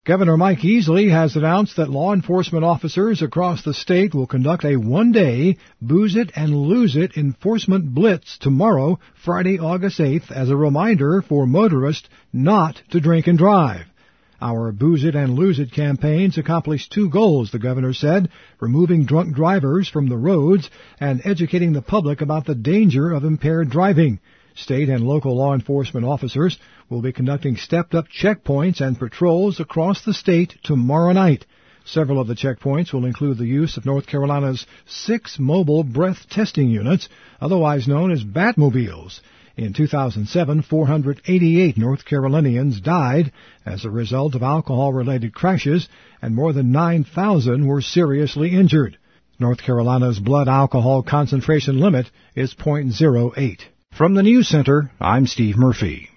Governor Mike Easley has announced that law enforcement officers across the state will conduct a one-day Booze It and Lose It enforcement blitz tomorrow, Friday, August 8th, as a reminder for motorists not to drink and drive. Our Booze It and Lose It campaigns accomplished two goals, the governor said, removing drunk drivers from the roads and educating the public about the danger of impaired driving. State and local law enforcement officers will be conducting stepped-up checkpoints and patrols across the state tomorrow night. Several of the checkpoints will include the use of North Carolina's 6 mobile breath testing units, otherwise known as Batmobiles. In 2007, 488 North Carolinians died as a result of alcohol-related crashes, and more than 9,000 were seriously injured. North Carolina's blood alcohol concentration limit is .08. From the News Center, I'm Steve Murphy.